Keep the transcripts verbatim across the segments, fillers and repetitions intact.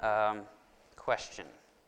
Um, question.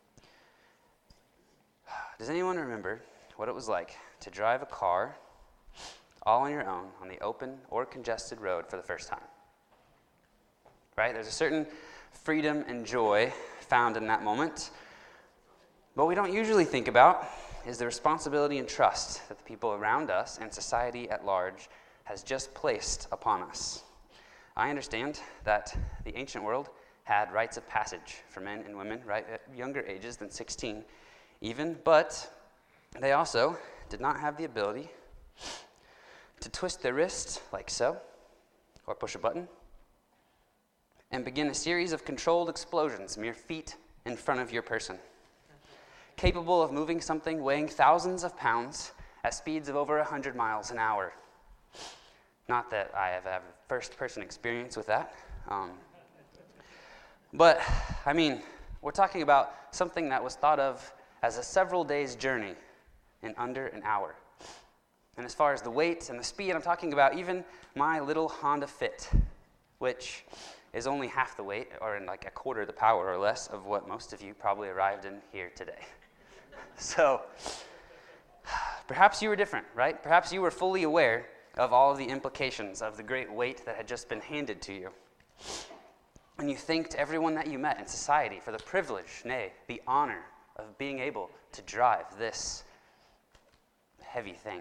Does anyone remember what it was like to drive a car all on your own on the open or congested road for the first time? Right? There's a certain freedom and joy found in that moment. What we don't usually think about is the responsibility and trust that the people around us and society at large has just placed upon us. I understand that the ancient world had rites of passage for men and women, right, at younger ages than sixteen even, but they also did not have the ability to twist their wrist like so, or push a button, and begin a series of controlled explosions mere feet in front of your person, capable of moving something weighing thousands of pounds at speeds of over one hundred miles an hour. Not that I have had first-person experience with that. Um, but, I mean, we're talking about something that was thought of as a several days journey in under an hour. And as far as the weight and the speed, I'm talking about even my little Honda Fit, which is only half the weight, or in like a quarter the power or less of what most of you probably arrived in here today. So, perhaps you were different, right? Perhaps you were fully aware of all of the implications of the great weight that had just been handed to you. And you thanked everyone that you met in society for the privilege, nay, the honor of being able to drive this heavy thing.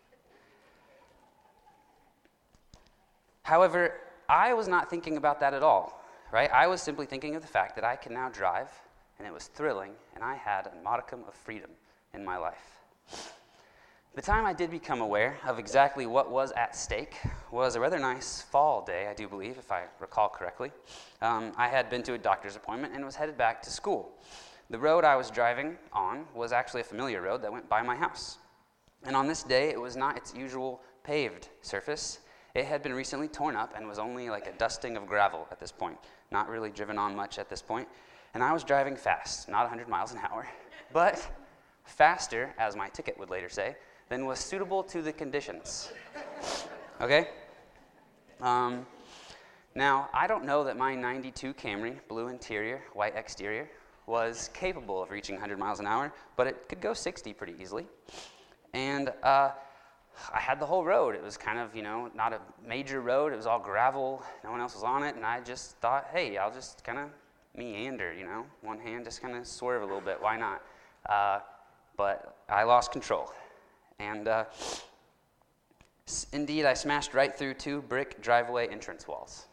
However, I was not thinking about that at all, right? I was simply thinking of the fact that I could now drive, and it was thrilling, and I had a modicum of freedom in my life. The time I did become aware of exactly what was at stake was a rather nice fall day, I do believe, if I recall correctly. Um, I had been to a doctor's appointment and was headed back to school. The road I was driving on was actually a familiar road that went by my house. And on this day, it was not its usual paved surface. It had been recently torn up and was only like a dusting of gravel at this point, not really driven on much at this point. And I was driving fast, not one hundred miles an hour, but faster, as my ticket would later say, than was suitable to the conditions. Okay? Um, now, I don't know that my ninety-two Camry, blue interior, white exterior, was capable of reaching one hundred miles an hour, but it could go sixty pretty easily. And uh, I had the whole road. It was kind of, you know, not a major road. It was all gravel. No one else was on it. And I just thought, hey, I'll just kind of meander, you know, one hand, just kind of swerve a little bit. Why not? Uh, but I lost control. And uh, s- indeed, I smashed right through two brick driveway entrance walls.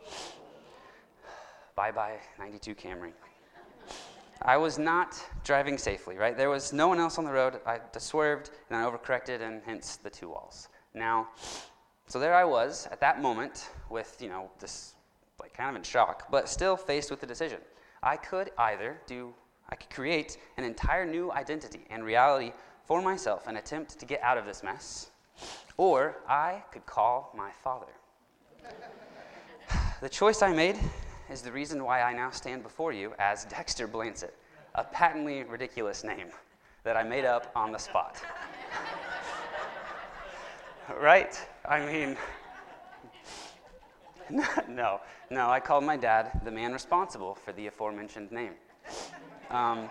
Bye-bye, ninety-two Camry. I was not driving safely, right? There was no one else on the road. I swerved, and I overcorrected, and hence the two walls. Now, so there I was at that moment with, you know, this, like, kind of in shock, but still faced with the decision. I could either do, I could create an entire new identity and reality for myself and attempt to get out of this mess, or I could call my father. The choice I made is the reason why I now stand before you as Dexter Blancett, a patently ridiculous name that I made up on the spot. Right? I mean, no, no, I called my dad the man responsible for the aforementioned name. Um,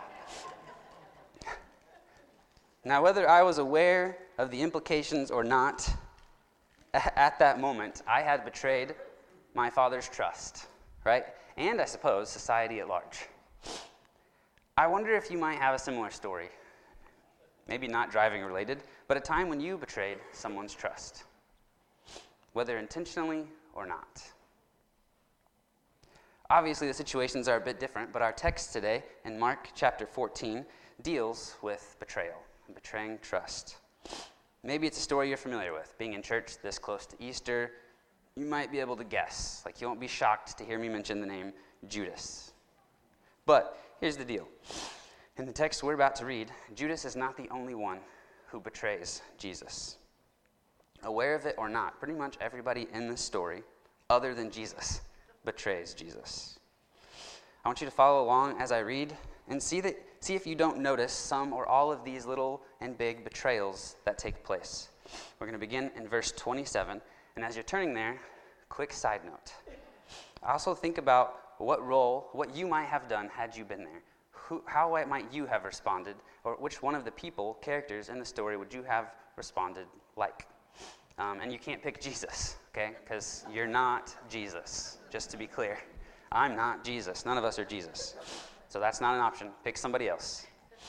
now, whether I was aware of the implications or not, at that moment, I had betrayed my father's trust. Right? And I suppose society at large. I wonder if you might have a similar story. Maybe not driving related, but a time when you betrayed someone's trust, whether intentionally or not. Obviously, the situations are a bit different, but our text today in Mark chapter fourteen deals with betrayal and betraying trust. Maybe it's a story you're familiar with, being in church this close to Easter. You might be able to guess. Like, you won't be shocked to hear me mention the name Judas. But here's the deal. In the text we're about to read, Judas is not the only one who betrays Jesus. Aware of it or not, pretty much everybody in this story, other than Jesus, betrays Jesus. I want you to follow along as I read and see that see if you don't notice some or all of these little and big betrayals that take place. We're going to begin in verse twenty-seven. And as you're turning there, quick side note. I also think about what role, what you might have done had you been there. Who, how might you have responded? Or which one of the people, characters in the story would you have responded like? Um, and you can't pick Jesus, okay? Because you're not Jesus, just to be clear. I'm not Jesus. None of us are Jesus. So that's not an option. Pick somebody else.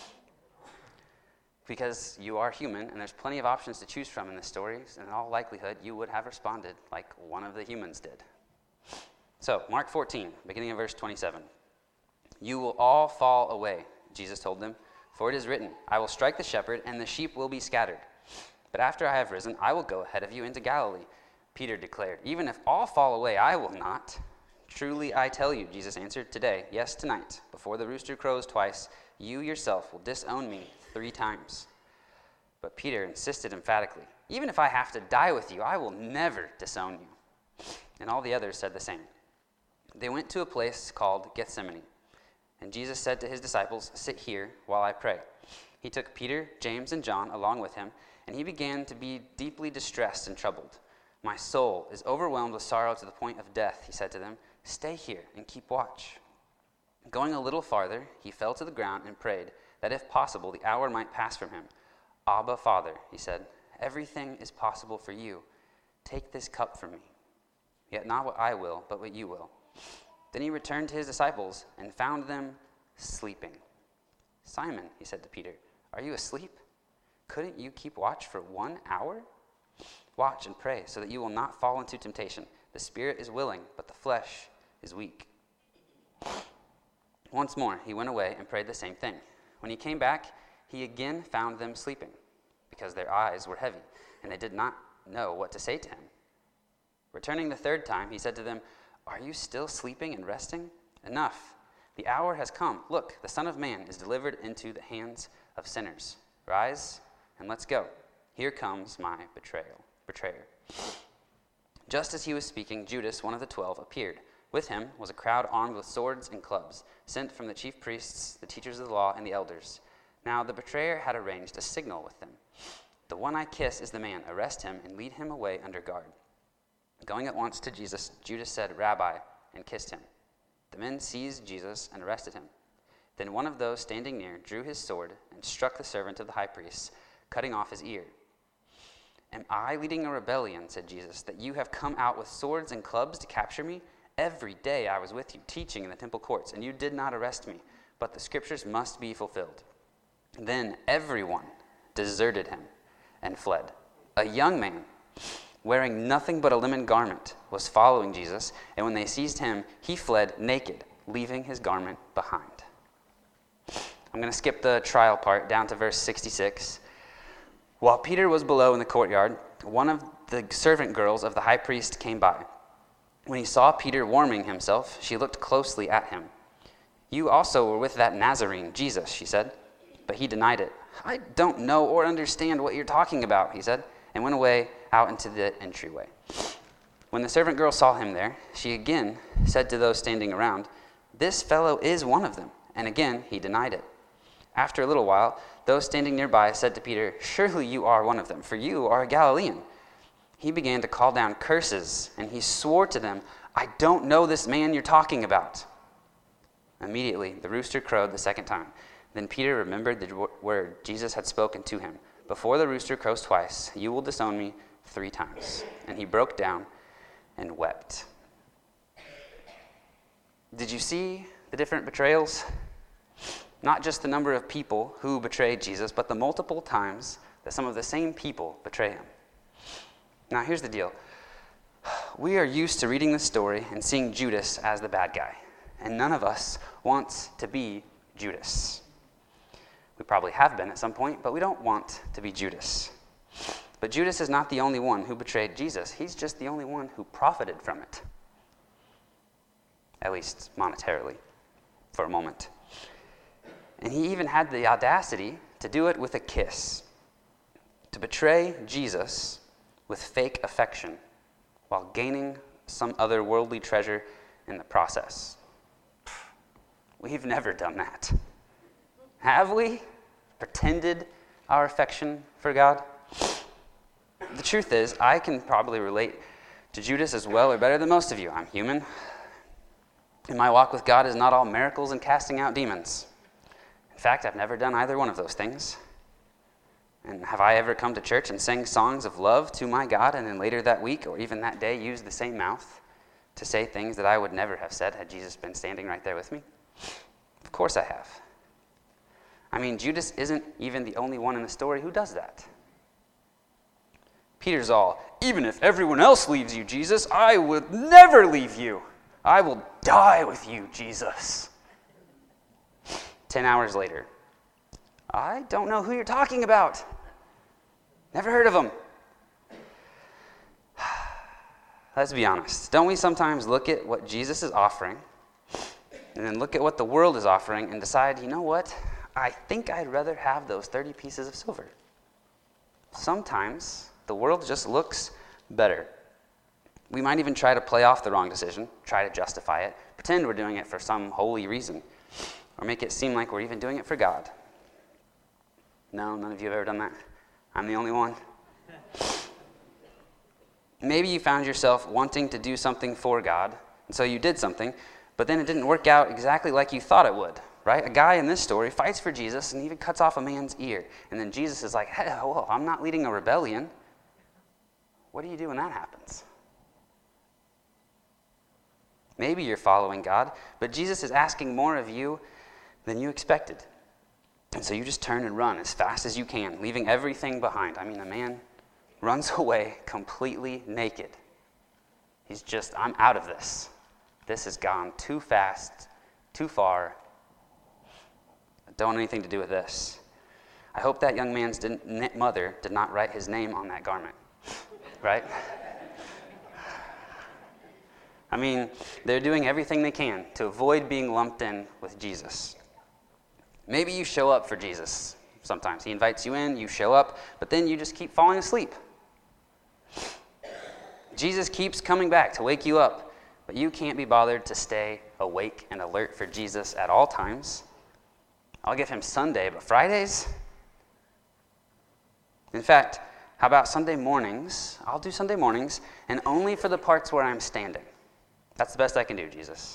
Because you are human, and there's plenty of options to choose from in this story, and in all likelihood, you would have responded like one of the humans did. So, Mark fourteen, beginning of verse twenty-seven. You will all fall away, Jesus told them, for it is written, I will strike the shepherd, and the sheep will be scattered. But after I have risen, I will go ahead of you into Galilee. Peter declared, even if all fall away, I will not. Truly I tell you, Jesus answered, today, yes, tonight, before the rooster crows twice, you yourself will disown me three times. But Peter insisted emphatically, even if I have to die with you, I will never disown you. And all the others said the same. They went to a place called Gethsemane. And Jesus said to his disciples, sit here while I pray. He took Peter, James, and John along with him, and he began to be deeply distressed and troubled. My soul is overwhelmed with sorrow to the point of death, he said to them. Stay here and keep watch. Going a little farther, he fell to the ground and prayed that if possible, the hour might pass from him. Abba, Father, he said, everything is possible for you. Take this cup from me. Yet not what I will, but what you will. Then he returned to his disciples and found them sleeping. Simon, he said to Peter, are you asleep? Couldn't you keep watch for one hour? Watch and pray so that you will not fall into temptation. The spirit is willing, but the flesh is weak. Once more, he went away and prayed the same thing. When he came back, he again found them sleeping, because their eyes were heavy, and they did not know what to say to him. Returning the third time, he said to them, are you still sleeping and resting? Enough. The hour has come. Look, the Son of Man is delivered into the hands of sinners. Rise and let's go. Here comes my betrayal, betrayer. Just as he was speaking, Judas, one of the twelve, appeared. With him was a crowd armed with swords and clubs, sent from the chief priests, the teachers of the law, and the elders. Now the betrayer had arranged a signal with them. The one I kiss is the man. Arrest him and lead him away under guard. Going at once to Jesus, Judas said, Rabbi, and kissed him. The men seized Jesus and arrested him. Then one of those standing near drew his sword and struck the servant of the high priest, cutting off his ear. Am I leading a rebellion, said Jesus, that you have come out with swords and clubs to capture me? Every day I was with you teaching in the temple courts, and you did not arrest me, but the scriptures must be fulfilled. Then everyone deserted him and fled. A young man, wearing nothing but a linen garment, was following Jesus, and when they seized him, he fled naked, leaving his garment behind. I'm going to skip the trial part down to verse sixty-six. While Peter was below in the courtyard, one of the servant girls of the high priest came by. When he saw Peter warming himself, she looked closely at him. You also were with that Nazarene, Jesus, she said. But he denied it. I don't know or understand what you're talking about, he said, and went away out into the entryway. When the servant girl saw him there, she again said to those standing around, This fellow is one of them. And again he denied it. After a little while, those standing nearby said to Peter, Surely you are one of them, for you are a Galilean. He began to call down curses, and he swore to them, I don't know this man you're talking about. Immediately the rooster crowed the second time. Then Peter remembered the word Jesus had spoken to him. Before the rooster crows twice, you will disown me three times. And he broke down and wept. Did you see the different betrayals? Not just the number of people who betrayed Jesus, but the multiple times that some of the same people betray him. Now, here's the deal. We are used to reading this story and seeing Judas as the bad guy, and none of us wants to be Judas. We probably have been at some point, but we don't want to be Judas. But Judas is not the only one who betrayed Jesus. He's just the only one who profited from it, at least monetarily, for a moment. And he even had the audacity to do it with a kiss, to betray Jesus with fake affection while gaining some other worldly treasure in the process. We've never done that. Have we? Pretended our affection for God? The truth is, I can probably relate to Judas as well or better than most of you. I'm human. And my walk with God is not all miracles and casting out demons. In fact, I've never done either one of those things. And have I ever come to church and sang songs of love to my God and then later that week or even that day used the same mouth to say things that I would never have said had Jesus been standing right there with me? Of course I have. I mean, Judas isn't even the only one in the story who does that. Peter's all, even if everyone else leaves you, Jesus, I would never leave you. I will die with you, Jesus. Ten hours later, I don't know who you're talking about. Never heard of him. Let's be honest. Don't we sometimes look at what Jesus is offering and then look at what the world is offering and decide, you know what? I think I'd rather have those thirty pieces of silver. Sometimes the world just looks better. We might even try to play off the wrong decision, try to justify it, pretend we're doing it for some holy reason, or make it seem like we're even doing it for God. No, none of you have ever done that? I'm the only one. Maybe you found yourself wanting to do something for God, and so you did something, but then it didn't work out exactly like you thought it would, right? A guy in this story fights for Jesus and even cuts off a man's ear, and then Jesus is like, hey, whoa, I'm not leading a rebellion. What do you do when that happens? Maybe you're following God, but Jesus is asking more of you than you expected. And so you just turn and run as fast as you can, leaving everything behind. I mean, a man runs away completely naked. He's just, I'm out of this. This has gone too fast, too far. I don't want anything to do with this. I hope that young man's didn't, mother did not write his name on that garment, right? I mean, they're doing everything they can to avoid being lumped in with Jesus. Maybe you show up for Jesus sometimes. He invites you in, you show up, but then you just keep falling asleep. Jesus keeps coming back to wake you up, but you can't be bothered to stay awake and alert for Jesus at all times. I'll give him Sunday, but Fridays? In fact, how about Sunday mornings? I'll do Sunday mornings, and only for the parts where I'm standing. That's the best I can do, Jesus.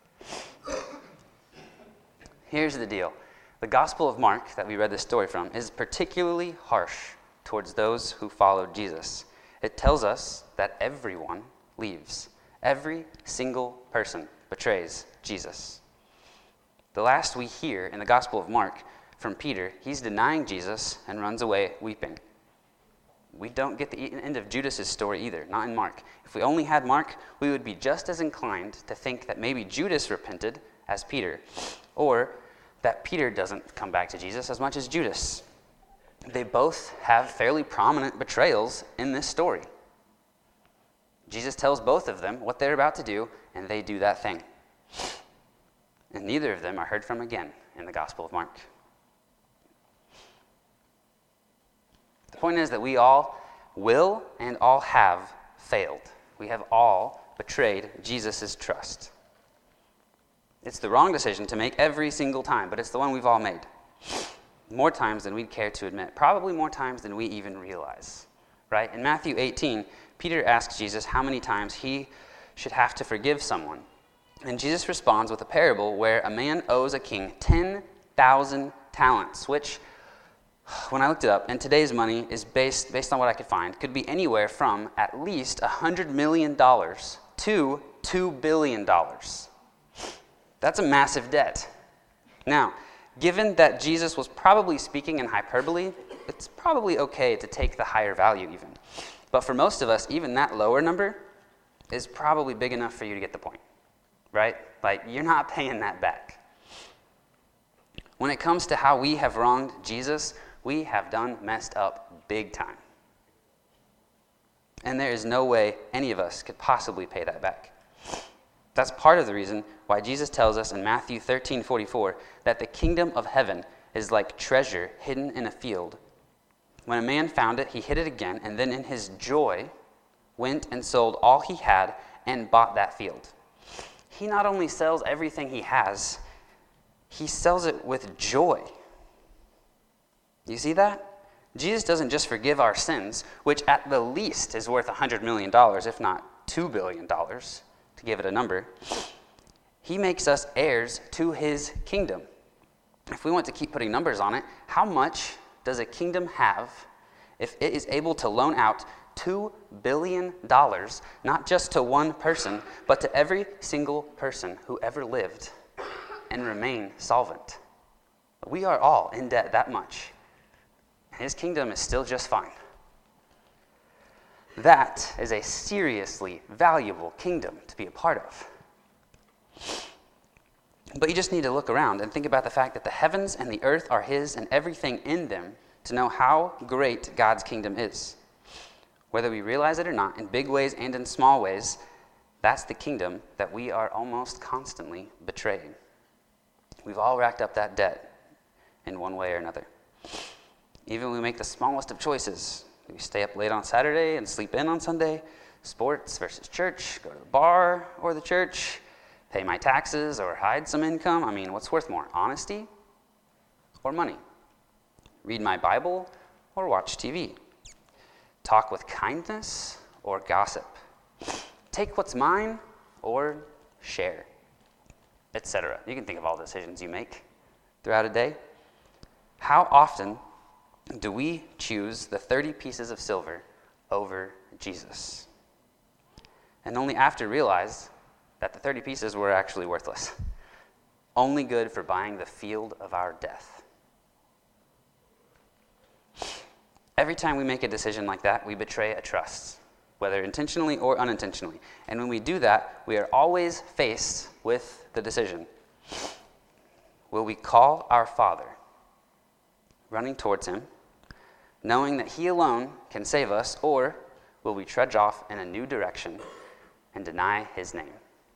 Here's the deal. The Gospel of Mark, that we read this story from, is particularly harsh towards those who followed Jesus. It tells us that everyone leaves. Every single person betrays Jesus. The last we hear in the Gospel of Mark from Peter, he's denying Jesus and runs away weeping. We don't get the end of Judas' story either, not in Mark. If we only had Mark, we would be just as inclined to think that maybe Judas repented as Peter, or that Peter doesn't come back to Jesus as much as Judas. They both have fairly prominent betrayals in this story. Jesus tells both of them what they're about to do, and they do that thing. And neither of them are heard from again in the Gospel of Mark. The point is that we all will and all have failed. We have all betrayed Jesus' trust. It's the wrong decision to make every single time, but it's the one we've all made. More times than we'd care to admit. Probably more times than we even realize. Right? In Matthew eighteen, Peter asks Jesus how many times he should have to forgive someone. And Jesus responds with a parable where a man owes a king ten thousand talents, which, when I looked it up, in today's money is based, based on what I could find, could be anywhere from at least one hundred million dollars to two billion dollars. That's a massive debt. Now, given that Jesus was probably speaking in hyperbole, it's probably okay to take the higher value even. But for most of us, even that lower number is probably big enough for you to get the point, right? Like, you're not paying that back. When it comes to how we have wronged Jesus, we have done messed up big time. And there is no way any of us could possibly pay that back. That's part of the reason why Jesus tells us in Matthew thirteen forty-four that the kingdom of heaven is like treasure hidden in a field. When a man found it, he hid it again, and then in his joy went and sold all he had and bought that field. He not only sells everything he has, he sells it with joy. You see that? Jesus doesn't just forgive our sins, which at the least is worth one hundred million dollars, if not two billion dollars. To give it a number, he he makes us heirs to his kingdom. If we want to keep putting numbers on it, how much does a kingdom have if it is able to loan out two billion dollars, not just to one person, but to every single person who ever lived and remain solvent? We are all in debt that much. His kingdom is still just fine. That is a seriously valuable kingdom to be a part of. But you just need to look around and think about the fact that the heavens and the earth are his and everything in them to know how great God's kingdom is. Whether we realize it or not, in big ways and in small ways, that's the kingdom that we are almost constantly betraying. We've all racked up that debt in one way or another. Even when we make the smallest of choices, we stay up late on Saturday and sleep in on Sunday, sports versus church, go to the bar or the church, pay my taxes or hide some income. I mean, what's worth more, honesty or money? Read my Bible or watch T V? Talk with kindness or gossip? Take what's mine or share? et cetera. You can think of all the decisions you make throughout a day. How often do we choose the thirty pieces of silver over Jesus? And only after realize that the thirty pieces were actually worthless, only good for buying the field of our death. Every time we make a decision like that, we betray a trust, whether intentionally or unintentionally. And when we do that, we are always faced with the decision. Will we call our Father, running towards him, knowing that he alone can save us, or will we trudge off in a new direction and deny his name?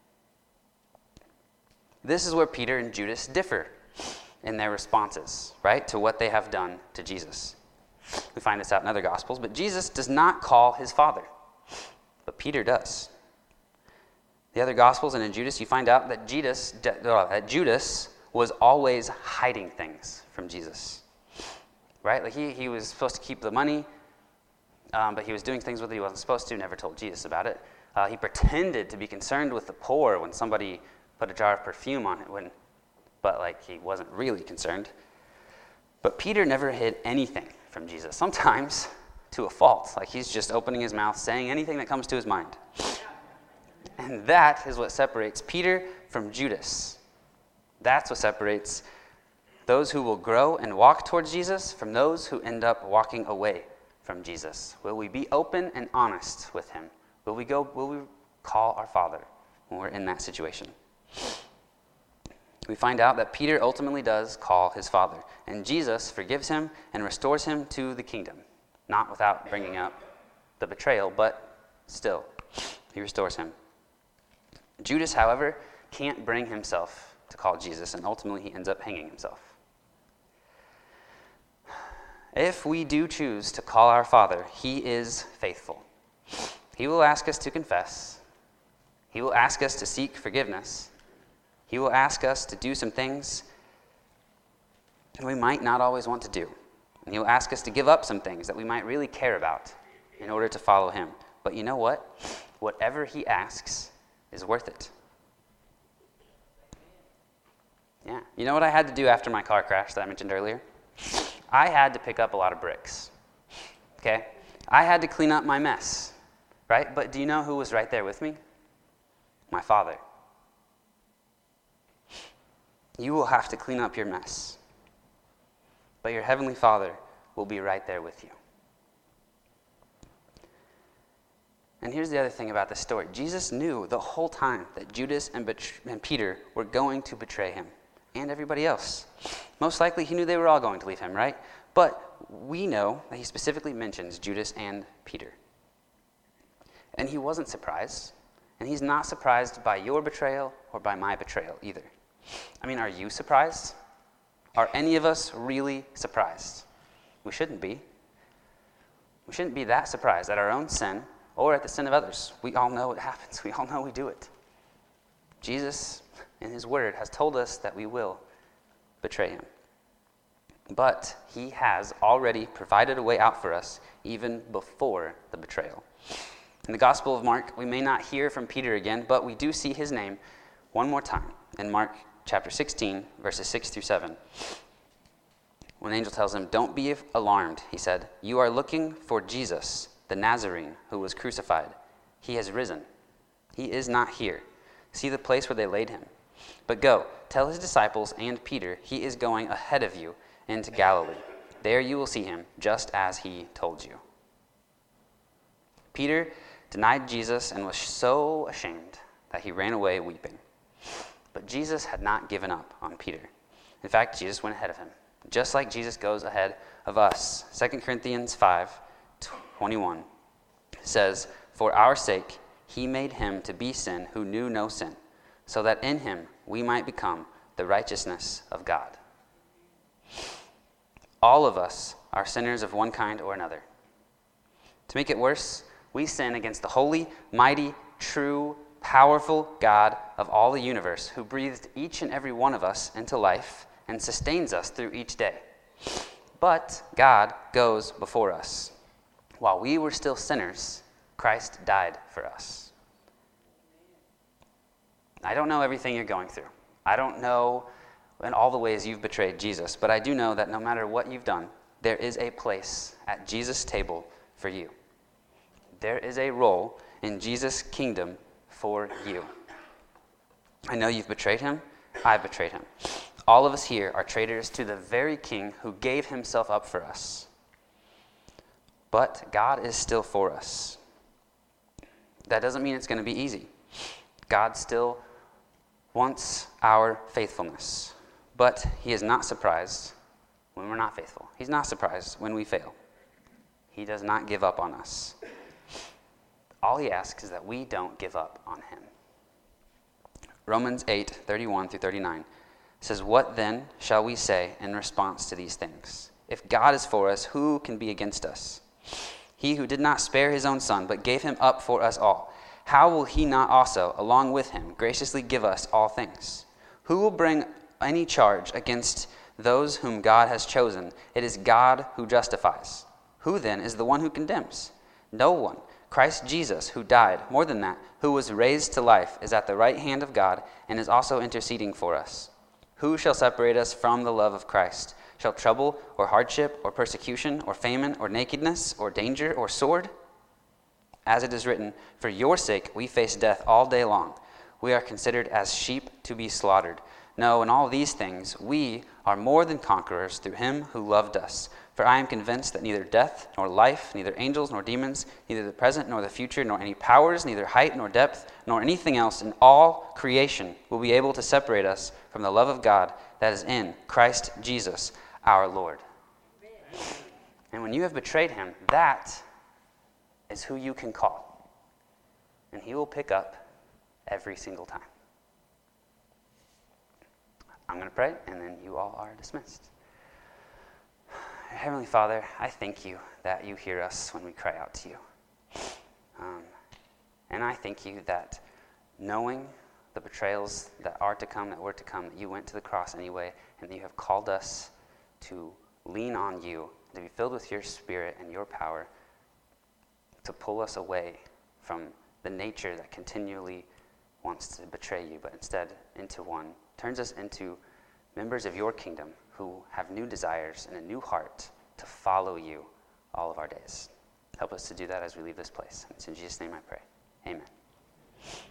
This is where Peter and Judas differ in their responses, right, to what they have done to Jesus. We find this out in other Gospels, but Jesus does not call his Father, but Peter does. The other Gospels and in Judas, you find out that Judas, that Judas was always hiding things from Jesus, right? Like he, he was supposed to keep the money, um, but he was doing things with it he wasn't supposed to, never told Jesus about it. Uh, he pretended to be concerned with the poor when somebody put a jar of perfume on it, when, but like he wasn't really concerned. But Peter never hid anything from Jesus, sometimes to a fault. Like he's just opening his mouth, saying anything that comes to his mind. And that is what separates Peter from Judas. That's what separates those who will grow and walk towards Jesus from those who end up walking away from Jesus. Will we be open and honest with him? Will we go, will we call our Father when we're in that situation? We find out that Peter ultimately does call his Father, and Jesus forgives him and restores him to the kingdom, not without bringing up the betrayal, but still, he restores him. Judas, however, can't bring himself to call Jesus, and ultimately he ends up hanging himself. If we do choose to call our Father, he is faithful. He will ask us to confess. He will ask us to seek forgiveness. He will ask us to do some things we might not always want to do. And he will ask us to give up some things that we might really care about in order to follow him. But you know what? Whatever he asks is worth it. Yeah. You know what I had to do after my car crash that I mentioned earlier? I had to pick up a lot of bricks. Okay? I had to clean up my mess. Right? But do you know who was right there with me? My Father. You will have to clean up your mess. But your Heavenly Father will be right there with you. And here's the other thing about this story. Jesus knew the whole time that Judas and, bet- and Peter were going to betray him, and everybody else. Most likely he knew they were all going to leave him, right? But we know that he specifically mentions Judas and Peter. And he wasn't surprised. And he's not surprised by your betrayal or by my betrayal either. I mean, are you surprised? Are any of us really surprised? We shouldn't be. We shouldn't be that surprised at our own sin or at the sin of others. We all know it happens. We all know we do it. Jesus, in his word, has told us that we will betray him. But he has already provided a way out for us even before the betrayal. In the Gospel of Mark, we may not hear from Peter again, but we do see his name one more time. in Mark chapter sixteen, verses six through seven. When the angel tells him, "Don't be alarmed," he said, "you are looking for Jesus, the Nazarene, who was crucified. He has risen. He is not here. See the place where they laid him. But go, tell his disciples and Peter, he is going ahead of you into Galilee. There you will see him, just as he told you." Peter denied Jesus and was so ashamed that he ran away weeping. But Jesus had not given up on Peter. In fact, Jesus went ahead of him, just like Jesus goes ahead of us. Second Corinthians five twenty-one says, "For our sake he made him to be sin who knew no sin, so that in him we might become the righteousness of God." All of us are sinners of one kind or another. To make it worse, we sin against the holy, mighty, true, powerful God of all the universe, who breathed each and every one of us into life and sustains us through each day. But God goes before us. While we were still sinners, Christ died for us. I don't know everything you're going through. I don't know in all the ways you've betrayed Jesus, but I do know that no matter what you've done, there is a place at Jesus' table for you. There is a role in Jesus' kingdom for you. I know you've betrayed him. I've betrayed him. All of us here are traitors to the very king who gave himself up for us. But God is still for us. That doesn't mean it's going to be easy. God still wants our faithfulness. But he is not surprised when we're not faithful. He's not surprised when we fail. He does not give up on us. All he asks is that we don't give up on him. Romans eight, thirty-one through thirty-nine says, "What then shall we say in response to these things? If God is for us, who can be against us? He who did not spare his own son, but gave him up for us all, how will he not also, along with him, graciously give us all things? Who will bring any charge against those whom God has chosen? It is God who justifies. Who then is the one who condemns? No one. Christ Jesus, who died, more than that, who was raised to life, is at the right hand of God and is also interceding for us. Who shall separate us from the love of Christ? Shall trouble or hardship or persecution or famine or nakedness or danger or sword? As it is written, for your sake we face death all day long. We are considered as sheep to be slaughtered. No, in all these things we are more than conquerors through him who loved us. For I am convinced that neither death nor life, neither angels nor demons, neither the present nor the future, nor any powers, neither height nor depth, nor anything else in all creation will be able to separate us from the love of God that is in Christ Jesus our Lord." And when you have betrayed him, that is who you can call. And he will pick up every single time. I'm going to pray, and then you all are dismissed. Heavenly Father, I thank you that you hear us when we cry out to you. Um, and I thank you that knowing the betrayals that are to come, that were to come, that you went to the cross anyway, and that you have called us to lean on you, to be filled with your spirit and your power, to pull us away from the nature that continually wants to betray you, but instead into one, turns us into members of your kingdom who have new desires and a new heart to follow you all of our days. Help us to do that as we leave this place. It's in Jesus' name I pray. Amen.